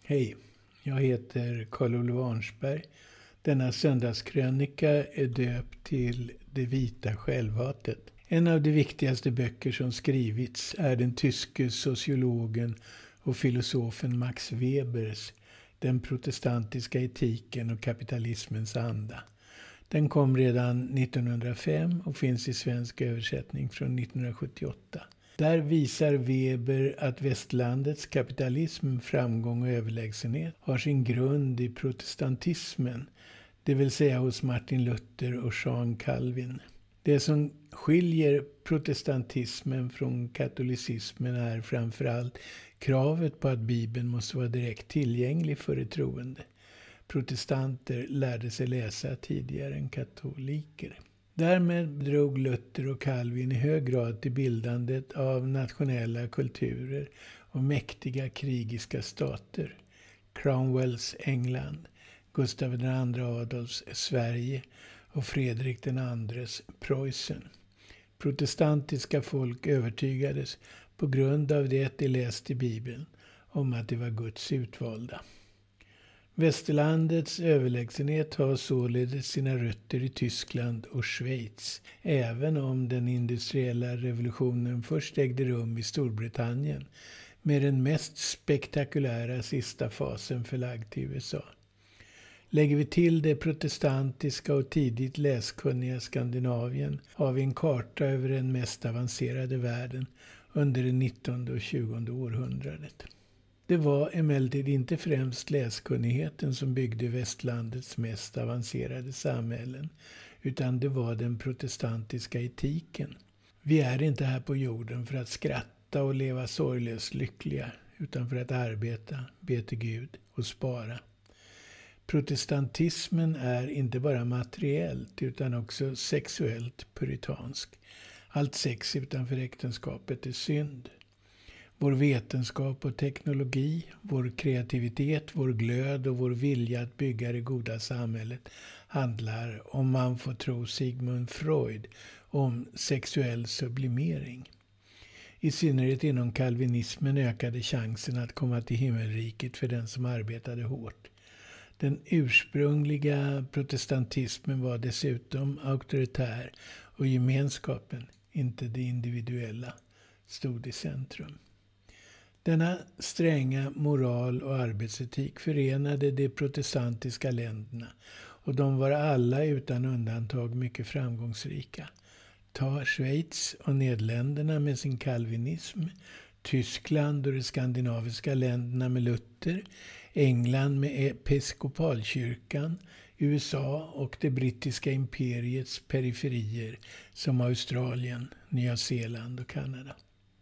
Hej, jag heter Carl-Olof Arnsberg. Denna söndagskrönika är döpt till Det vita självhatet. En av de viktigaste böcker som skrivits är den tyske sociologen och filosofen Max Webers Den protestantiska etiken och kapitalismens anda. Den kom redan 1905 och finns i svensk översättning från 1978. Där visar Weber att västlandets kapitalism, framgång och överlägsenhet har sin grund i protestantismen, det vill säga hos Martin Luther och Jean Calvin. Det som skiljer protestantismen från katolicismen är framförallt kravet på att Bibeln måste vara direkt tillgänglig för de troende. Protestanter lärde sig läsa tidigare än katoliker. Därmed drog Luther och Calvin i hög grad till bildandet av nationella kulturer och mäktiga krigiska stater. Cromwells England, Gustav II Adolfs Sverige och Fredrik IIs Preussen. Protestantiska folk övertygades på grund av det de läst i Bibeln om att det var Guds utvalda. Västerlandets överlägsenhet har således sina rötter i Tyskland och Schweiz, även om den industriella revolutionen först ägde rum i Storbritannien, med den mest spektakulära sista fasen förlagd till USA. Lägger vi till det protestantiska och tidigt läskunniga Skandinavien har vi en karta över den mest avancerade världen under det 19 och 20 århundradet. Det var emellertid inte främst läskunnigheten som byggde västlandets mest avancerade samhällen, utan det var den protestantiska etiken. Vi är inte här på jorden för att skratta och leva sorglöst lyckliga, utan för att arbeta, be till Gud och spara. Protestantismen är inte bara materiellt utan också sexuellt puritansk. Allt sex utanför äktenskapet är synd. Vår vetenskap och teknologi, vår kreativitet, vår glöd och vår vilja att bygga det goda samhället handlar, om man får tro Sigmund Freud, om sexuell sublimering. I synnerhet inom kalvinismen ökade chansen att komma till himmelriket för den som arbetade hårt. Den ursprungliga protestantismen var dessutom auktoritär och gemenskapen, inte det individuella, stod i centrum. Denna stränga moral och arbetsetik förenade de protestantiska länderna och de var alla utan undantag mycket framgångsrika. Ta Schweiz och Nederländerna med sin kalvinism, Tyskland och de skandinaviska länderna med Luther, England med episkopalkyrkan, USA och det brittiska imperiets periferier som Australien, Nya Zeeland och Kanada.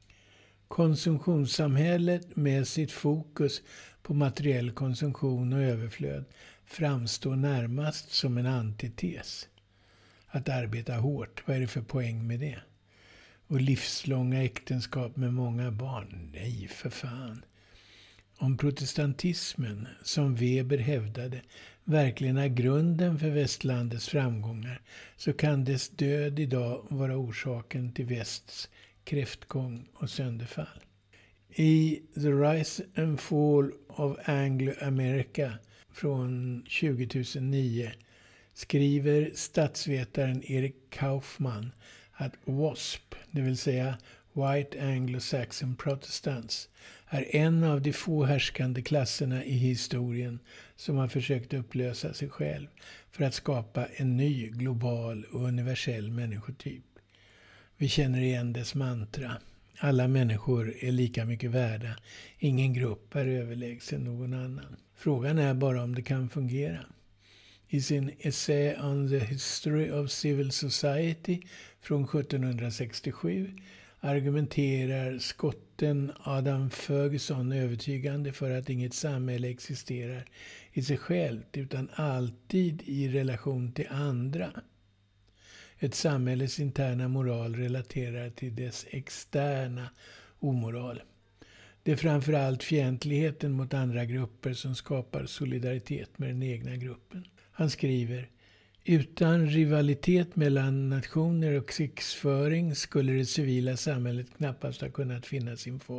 Konsumtionssamhället med sitt fokus på materiell konsumtion och överflöd framstår närmast som en antites. Att arbeta hårt, vad är det för poäng med det? Och livslånga äktenskap med många barn? Nej, för fan. Om protestantismen, som Weber hävdade, verkligen är grunden för västlandets framgångar, så kan dess död idag vara orsaken till västs kräftgång och sönderfall. I The Rise and Fall of Anglo-America från 2009 skriver statsvetaren Erik Kaufman att WASP, det vill säga White Anglo-Saxon Protestants, är en av de få härskande klasserna i historien som har försökt upplösa sig själv för att skapa en ny global och universell människotyp. Vi känner igen dess mantra. Alla människor är lika mycket värda. Ingen grupp är överlägsen någon annan. Frågan är bara om det kan fungera. I sin Essay on the History of Civil Society från 1767 argumenterar skotten Adam Ferguson övertygande för att inget samhälle existerar i sig självt utan alltid i relation till andra. Ett samhälles interna moral relaterar till dess externa omoral. Det är framförallt fientligheten mot andra grupper som skapar solidaritet med den egna gruppen. Han skriver: utan rivalitet mellan nationer och krigsföring skulle det civila samhället knappast ha kunnat finna sin form.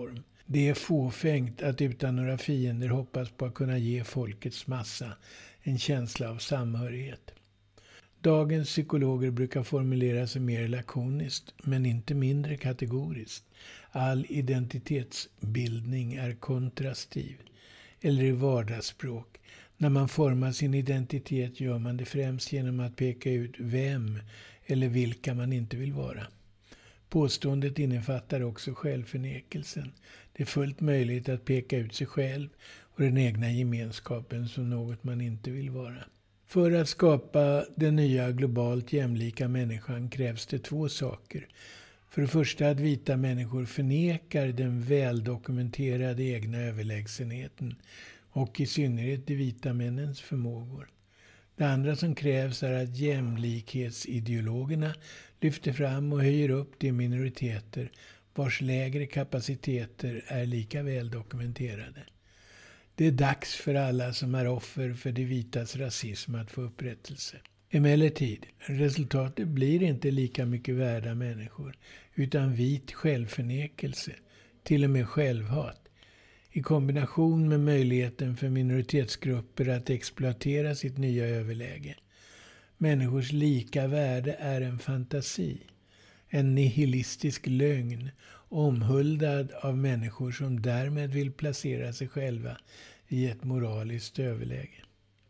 Det är fåfängt att utan några fiender hoppas på att kunna ge folkets massa en känsla av samhörighet. Dagens psykologer brukar formulera sig mer lakoniskt, men inte mindre kategoriskt. All identitetsbildning är kontrastiv. Eller i vardagsspråk. När man formar sin identitet gör man det främst genom att peka ut vem eller vilka man inte vill vara. Påståendet innefattar också självförnekelsen. Det är fullt möjligt att peka ut sig själv och den egna gemenskapen som något man inte vill vara. För att skapa den nya globalt jämlika människan krävs det 2 saker. För det första att vita människor förnekar den väldokumenterade egna överlägsenheten och i synnerhet de vita männens förmågor. Det andra som krävs är att jämlikhetsideologerna lyfter fram och höjer upp de minoriteter vars lägre kapaciteter är lika väl dokumenterade. Det är dags för alla som är offer för de vitas rasism att få upprättelse. Emellertid, resultatet blir inte lika mycket värda människor utan vit självförnekelse, till och med självhat. I kombination med möjligheten för minoritetsgrupper att exploatera sitt nya överläge. Människors lika värde är en fantasi, en nihilistisk lögn, omhuldad av människor som därmed vill placera sig själva i ett moraliskt överläge.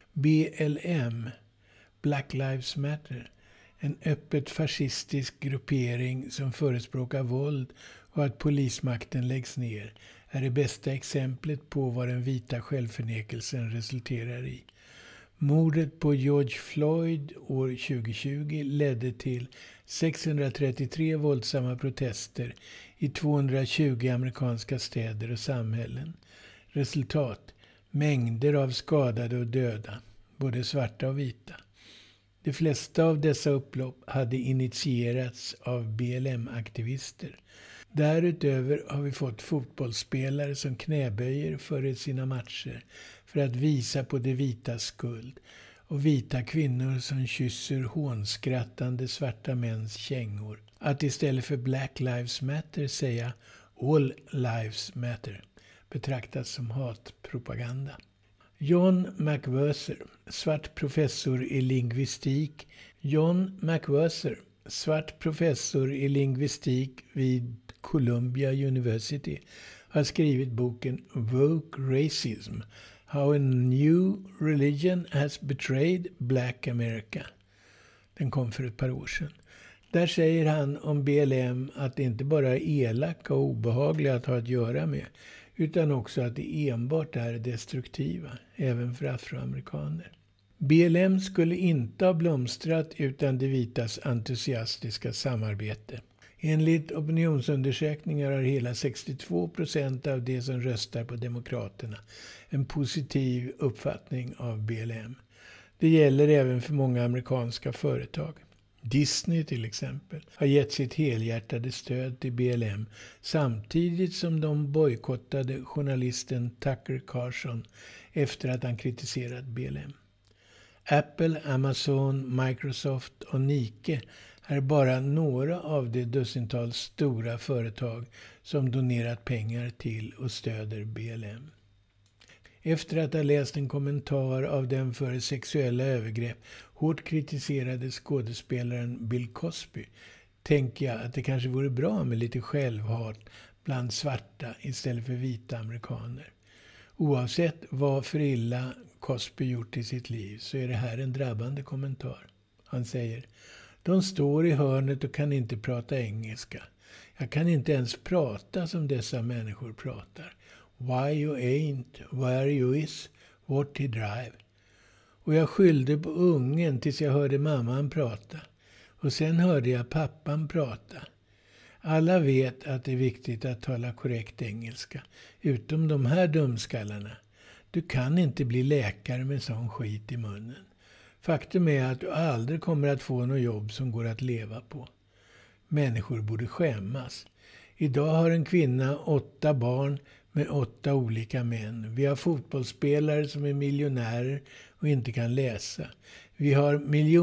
BLM, Black Lives Matter, en öppet fascistisk gruppering som förespråkar våld och att polismakten läggs ner, är det bästa exemplet på vad den vita självförnekelsen resulterar i. Mordet på George Floyd år 2020 ledde till 633 våldsamma protester i 220 amerikanska städer och samhällen. Resultat: mängder av skadade och döda, både svarta och vita. De flesta av dessa upplopp hade initierats av BLM-aktivister. Därutöver har vi fått fotbollsspelare som knäböjer före sina matcher för att visa på de vitas skuld och vita kvinnor som kysser hånskrattande svarta mäns kängor. Att istället för Black Lives Matter säga All Lives Matter betraktas som hatpropaganda. John McWhorter, svart professor i lingvistik. John McWhorter, svart professor i lingvistik vid Columbia University, har skrivit boken Woke Racism, How a New Religion Has Betrayed Black America. Den kom för ett par år sedan. Där säger han om BLM att det inte bara är elaka och obehagliga att ha att göra med, utan också att det enbart är destruktiva, även för afroamerikaner. BLM skulle inte ha blomstrat utan de vitas entusiastiska samarbete. Enligt opinionsundersökningar har hela 62% av de som röstar på Demokraterna en positiv uppfattning av BLM. Det gäller även för många amerikanska företag. Disney till exempel har gett sitt helhjärtade stöd till BLM samtidigt som de bojkottade journalisten Tucker Carlson efter att han kritiserat BLM. Apple, Amazon, Microsoft och Nike är bara några av de dussintals stora företag som donerat pengar till och stöder BLM. Efter att ha läst en kommentar av den för sexuella övergrepp hårt kritiserade skådespelaren Bill Cosby tänker jag att det kanske vore bra med lite självhat bland svarta istället för vita amerikaner. Oavsett vad för illa Cosby gjort i sitt liv så är det här en drabbande kommentar. Han säger: de står i hörnet och kan inte prata engelska. Jag kan inte ens prata som dessa människor pratar. Why you ain't, where you is, what he drive. Och jag skyllde på ungen tills jag hörde mamman prata. Och sen hörde jag pappan prata. Alla vet att det är viktigt att tala korrekt engelska. Utom de här dumskallarna. Du kan inte bli läkare med sån skit i munnen. Faktum är att du aldrig kommer att få något jobb som går att leva på. Människor borde skämmas. Idag har en kvinna 8 barn med 8 olika män. Vi har fotbollsspelare som är miljonärer och inte kan läsa. Vi har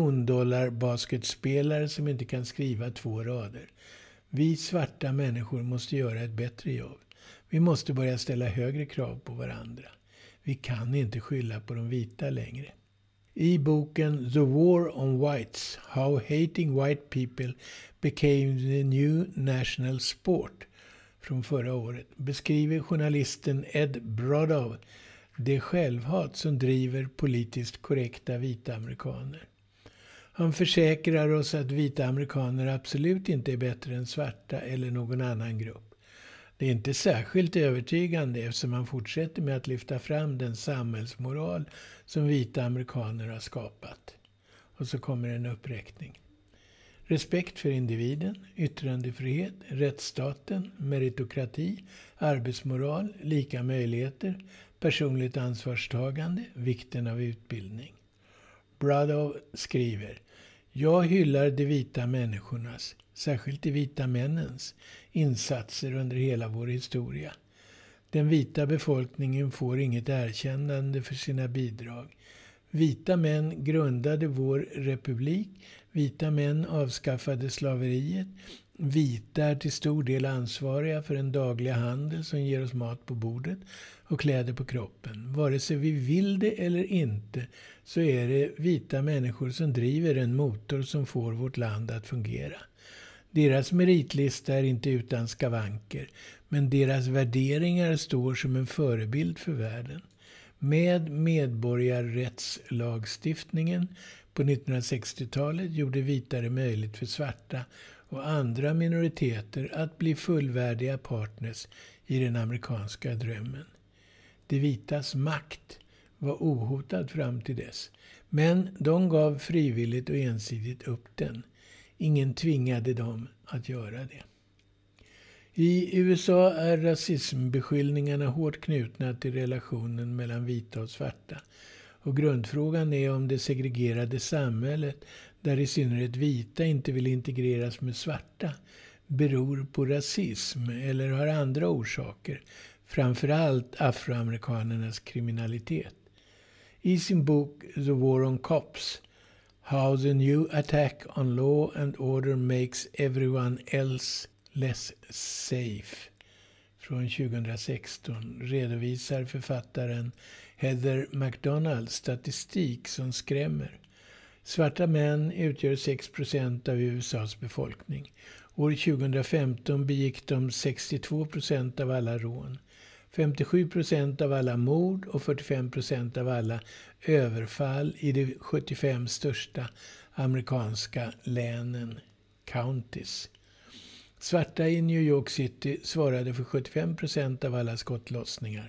miljondollar-basketspelare som inte kan skriva 2 rader. Vi svarta människor måste göra ett bättre jobb. Vi måste börja ställa högre krav på varandra. Vi kan inte skylla på de vita längre. I boken The War on Whites, How Hating White People Became the New National Sport från förra året beskriver journalisten Ed Brodow det självhat som driver politiskt korrekta vita amerikaner. Han försäkrar oss att vita amerikaner absolut inte är bättre än svarta eller någon annan grupp. Det är inte särskilt övertygande eftersom man fortsätter med att lyfta fram den samhällsmoral som vita amerikaner har skapat. Och så kommer en uppräkning. Respekt för individen, yttrandefrihet, rättsstaten, meritokrati, arbetsmoral, lika möjligheter, personligt ansvarstagande, vikten av utbildning. Brodow skriver: Jag hyllar de vita människornas, särskilt de vita männens, insatser under hela vår historia. Den vita befolkningen får inget erkännande för sina bidrag. Vita män grundade vår republik, vita män avskaffade slaveriet, vita är till stor del ansvariga för den dagliga handel som ger oss mat på bordet och kläder på kroppen. Vare sig vi vill det eller inte så är det vita människor som driver en motor som får vårt land att fungera. Deras meritlista är inte utan skavanker, men deras värderingar står som en förebild för världen. Med medborgarrättslagstiftningen på 1960-talet gjorde vita det möjligt för svarta och andra minoriteter att bli fullvärdiga partners i den amerikanska drömmen. De vitas makt var ohotad fram till dess, men de gav frivilligt och ensidigt upp den. Ingen tvingade dem att göra det. I USA är rasismbeskyllningarna hårt knutna till relationen mellan vita och svarta. Och grundfrågan är om det segregerade samhället, där i synnerhet vita inte vill integreras med svarta, beror på rasism eller har andra orsaker, framförallt afroamerikanernas kriminalitet. I sin bok The War on Cops, How the New Attack on Law and Order Makes Everyone Else Less Safe från 2016 redovisar författaren Heather McDonald statistik som skrämmer. Svarta män utgör 6% av USAs befolkning. År 2015 begick de 62% av alla rån, 57% av alla mord och 45% av alla överfall i de 75 största amerikanska länen, counties. Svarta i New York City svarade för 75% av alla skottlossningar,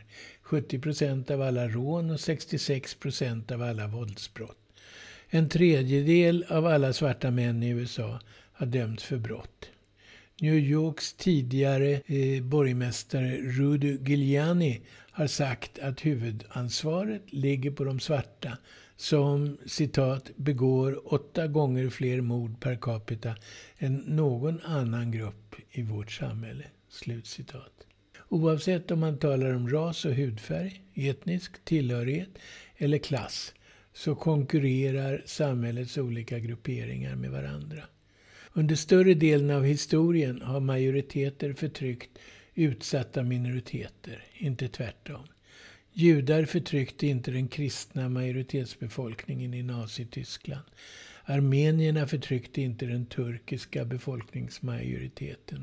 70% av alla rån och 66% av alla våldsbrott. En tredjedel av alla svarta män i USA har dömts för brott. New Yorks tidigare borgmästare Rudy Giuliani har sagt att huvudansvaret ligger på de svarta som, citat, begår 8 gånger fler mord per capita än någon annan grupp i vårt samhälle. Slutcitat. Oavsett om man talar om ras och hudfärg, etnisk tillhörighet eller klass så konkurrerar samhällets olika grupperingar med varandra. Under större delen av historien har majoriteter förtryckt utsatta minoriteter, inte tvärtom. Judar förtryckte inte den kristna majoritetsbefolkningen i Nazityskland. Armenierna förtryckte inte den turkiska befolkningsmajoriteten.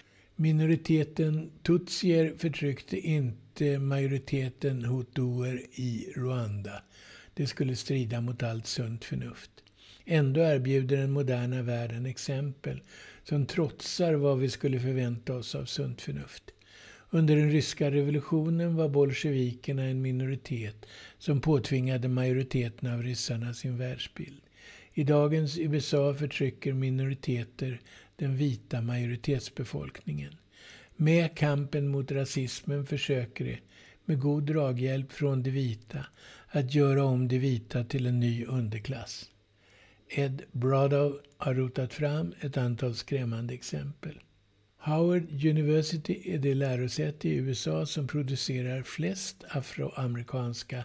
Minoriteten tutsier förtryckte inte majoriteten hutuer i Rwanda. Det skulle strida mot allt sunt förnuft. Ändå erbjuder den moderna världen exempel som trotsar vad vi skulle förvänta oss av sunt förnuft. Under den ryska revolutionen var bolsjevikerna en minoritet som påtvingade majoriteten av ryssarna sin världsbild. I dagens USA förtrycker minoriteter den vita majoritetsbefolkningen. Med kampen mot rasismen försöker det, med god draghjälp från de vita, att göra om de vita till en ny underklass. Ed Brodow har rotat fram ett antal skrämmande exempel. Howard University är det lärosäte i USA som producerar flest afroamerikanska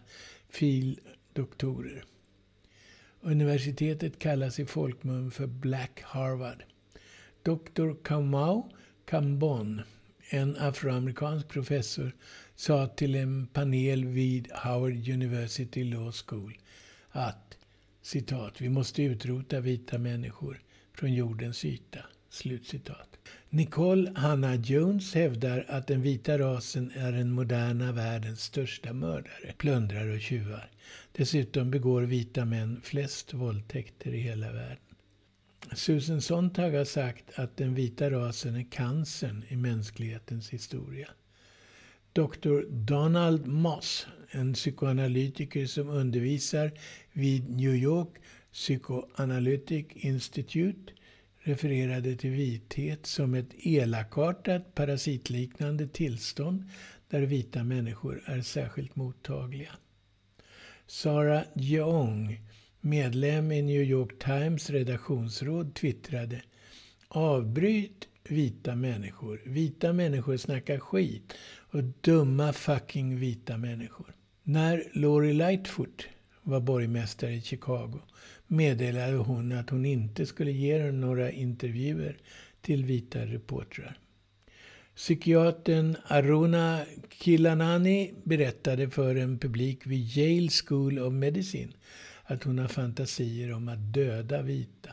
fildoktorer. Universitetet kallas i folkmun för Black Harvard. Dr. Kamau Kambon en afroamerikansk professor, sa till en panel vid Howard University Law School att, citat, vi måste utrota vita människor från jordens yta. Slutcitat. Nicole Hannah Jones hävdar att den vita rasen är den moderna världens största mördare, plundrare och tjuvar. Dessutom begår vita män flest våldtäkter i hela världen. Susan Sontag har sagt att den vita rasen är cancern i mänsklighetens historia. Dr. Donald Moss, en psykoanalytiker som undervisar vid New York Psychoanalytic Institute, refererade till vithet som ett elakartat parasitliknande tillstånd där vita människor är särskilt mottagliga. Sarah Jeong, medlem i New York Times redaktionsråd, twittrade: avbryt vita människor. Vita människor snackar skit och dumma fucking vita människor. När Lori Lightfoot var borgmästare i Chicago meddelade hon att hon inte skulle ge några intervjuer till vita reportrar. Psykiatern Aruna Kilanani berättade för en publik vid Yale School of Medicine att hon har fantasier om att döda vita.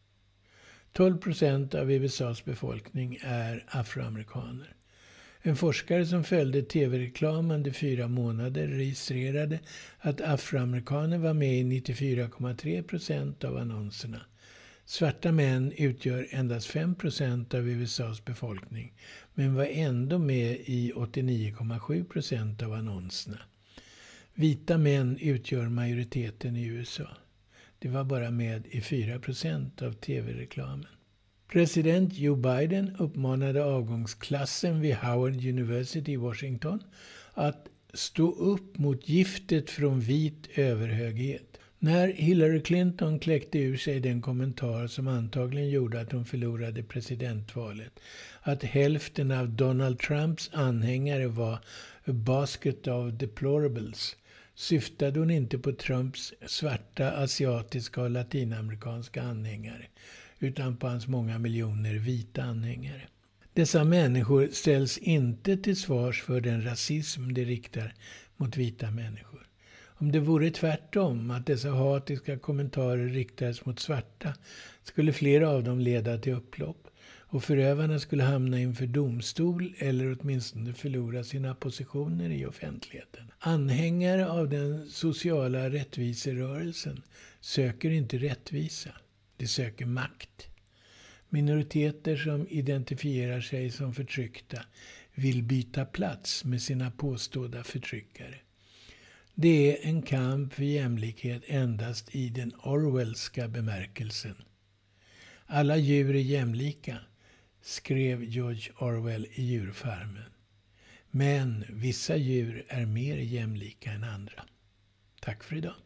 12% av USAs befolkning är afroamerikaner. En forskare som följde tv-reklam under 4 månader registrerade att afroamerikaner var med i 94,3% av annonserna. Svarta män utgör endast 5% av USAs befolkning, men var ändå med i 89,7% av annonserna. Vita män utgör majoriteten i USA. Det var bara med i 4% av tv-reklamen. President Joe Biden uppmanade avgångsklassen vid Howard University i Washington att stå upp mot giftet från vit överhöghet. När Hillary Clinton kläckte ur sig den kommentar som antagligen gjorde att hon förlorade presidentvalet, att hälften av Donald Trumps anhängare var a basket of deplorables, syftade hon inte på Trumps svarta, asiatiska och latinamerikanska anhängare, utan på hans många miljoner vita anhängare. Dessa människor ställs inte till svars för den rasism de riktar mot vita människor. Om det vore tvärtom, att dessa hatiska kommentarer riktades mot svarta, skulle flera av dem leda till upplopp och förövarna skulle hamna inför domstol eller åtminstone förlora sina positioner i offentligheten. Anhängare av den sociala rättviserörelsen söker inte rättvisa. De söker makt. Minoriteter som identifierar sig som förtryckta vill byta plats med sina påstådda förtryckare. Det är en kamp för jämlikhet endast i den Orwellska bemärkelsen. Alla djur är jämlika, skrev George Orwell i Djurfarmen. Men vissa djur är mer jämlika än andra. Tack för idag.